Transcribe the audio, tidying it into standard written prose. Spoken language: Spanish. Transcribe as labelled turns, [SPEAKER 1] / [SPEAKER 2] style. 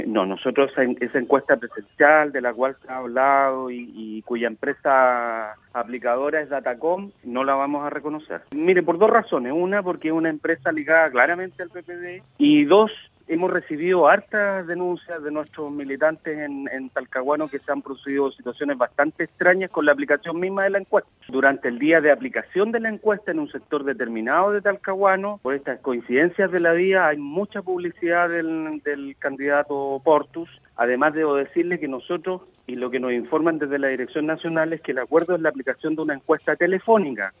[SPEAKER 1] No, nosotros esa encuesta presencial de la cual se ha hablado y cuya empresa aplicadora es Datacom, no la vamos a reconocer. Mire, por dos razones. Una, porque es una empresa ligada claramente al PPD, y dos, hemos recibido hartas denuncias de nuestros militantes en Talcahuano que se han producido situaciones bastante extrañas con la aplicación misma de la encuesta. Durante el día de aplicación de la encuesta en un sector determinado de Talcahuano, por estas coincidencias de la vía, hay mucha publicidad del candidato Portus. Además, debo decirle que nosotros, y lo que nos informan desde la Dirección Nacional, es que el acuerdo es la aplicación de una encuesta telefónica.